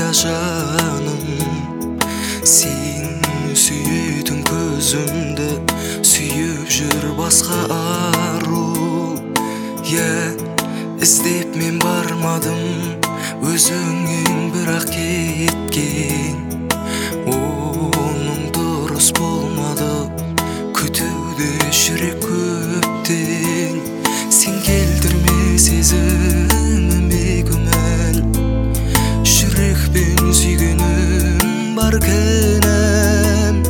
жаным. Сен сүйетін көзімді сүйіп жүр басқа ару. Іздеп мен бармадым, өзіңнен бірақ кеткен. Оның дұрыс болмады, күтуде жүрек көптен. Сен келтірме сезіміме күмән, жүрекпен сүйгенім бар кінәм.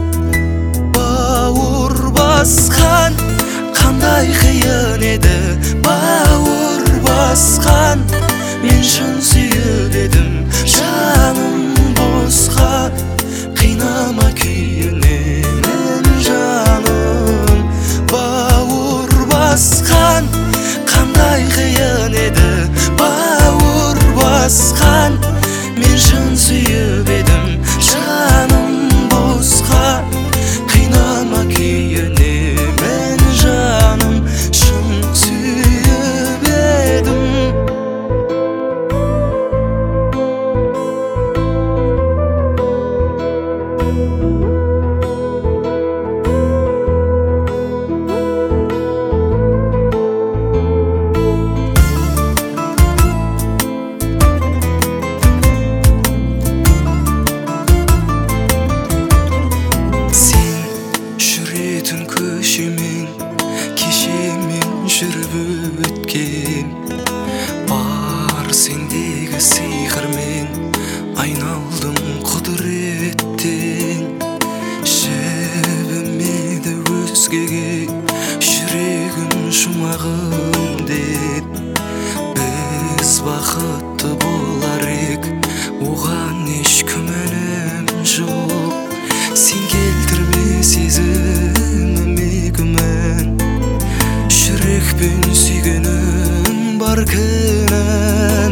Бауыр басқан қандай қиын еді, бауыр басқан мен шын сүйіп едім. Жаным босқа қинама күйінемін жаным. Бауыр басқан қандай қиын еді, бауыр басқан мен шын сүйіп едім. Жаным босқа қинама күйінемін жаным, шын сүйіп едім. Көшемен кешемен жүріп өткен, бар сендегі сиқырмен айналдым құдіреттен. Жібімеді өзгеге жүрегім жұмағым деп. Біз бақытты болар ек, оған еш күмәнім жоқ. Сен келтірме сезіміме күмән, жүрекпен сүйгенім бар кінәм.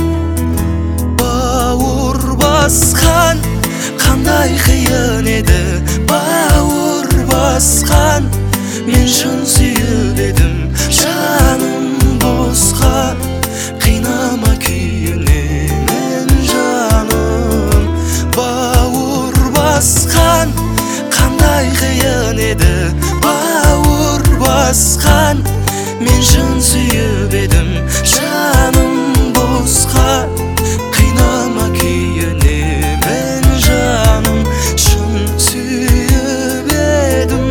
Бауыр басқан қандай қиын еді, бауыр басқан мен шын сүйіп едім. Жаным босқа қинама күйінемін жаным. Бауыр басқан қандай қиын еді, бауыр басқан мен шын сүйіп едім. Жаным босқа қинама күйінемін жаным, шын сүйіп едім.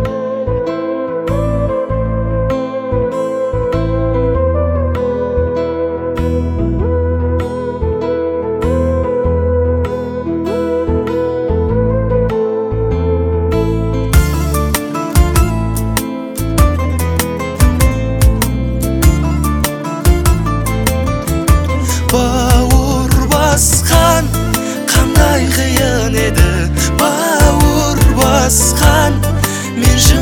Бауыр басқан қандай қиын еді, бауыр басқан мен